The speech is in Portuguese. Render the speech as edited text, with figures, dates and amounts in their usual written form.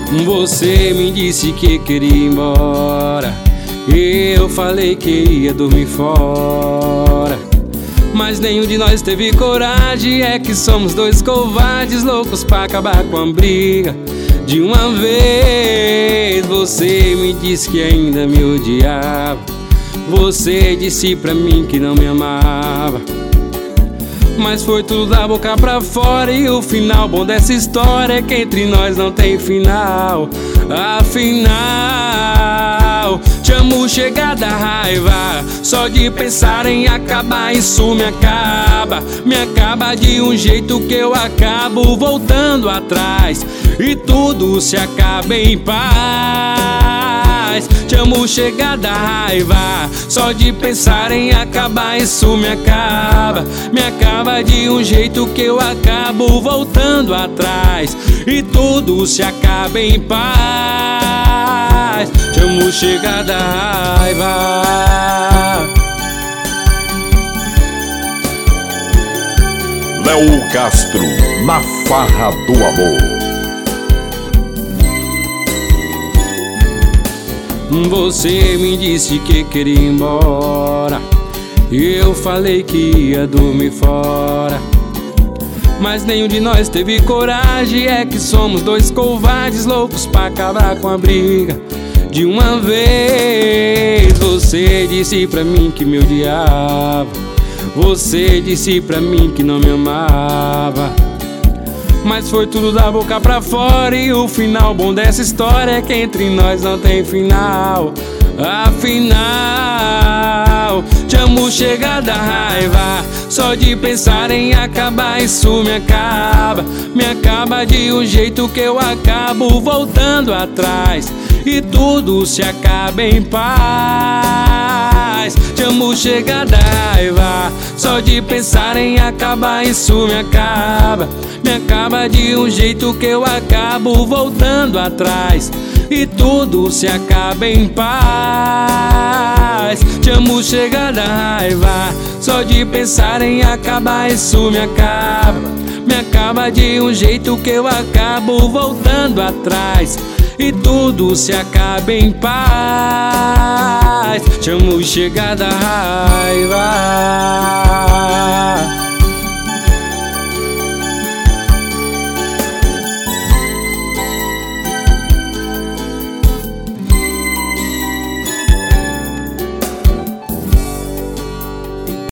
Você me disse que queria ir embora, eu falei que ia dormir fora, mas nenhum de nós teve coragem. É que somos dois covardes, loucos pra acabar com a briga de uma vez. Você me disse que ainda me odiava, você disse pra mim que não me amava, mas foi tudo da boca pra fora. E o final bom dessa história é que entre nós não tem final. Afinal, te amo, chega da raiva, só de pensar em acabar isso me acaba. Me acaba de um jeito que eu acabo voltando atrás e tudo se acaba em paz. Te amo, chega da raiva, só de pensar em acabar isso me acaba. Me acaba de um jeito que eu acabo voltando atrás e tudo se acaba em paz. Te amo, chega da raiva. Léo Castro, na farra do amor. Você me disse que queria ir embora, eu falei que ia dormir fora, mas nenhum de nós teve coragem. É que somos dois covardes, loucos pra acabar com a briga de uma vez. Você disse pra mim que me odiava, você disse pra mim que não me amava, mas foi tudo da boca pra fora. E o final bom dessa história é que entre nós não tem final. Afinal, te amo, chega da raiva, só de pensar em acabar isso me acaba. Me acaba de um jeito que eu acabo voltando atrás e tudo se acaba em paz. Te amo, chega da raiva, só de pensar em acabar isso me acaba. Me acaba de um jeito que eu acabo voltando atrás e tudo se acaba em paz. Te amo, chega da raiva, só de pensar em acabar isso me acaba. Me acaba de um jeito que eu acabo voltando atrás e tudo se acaba em paz. Te amo, chega da raiva.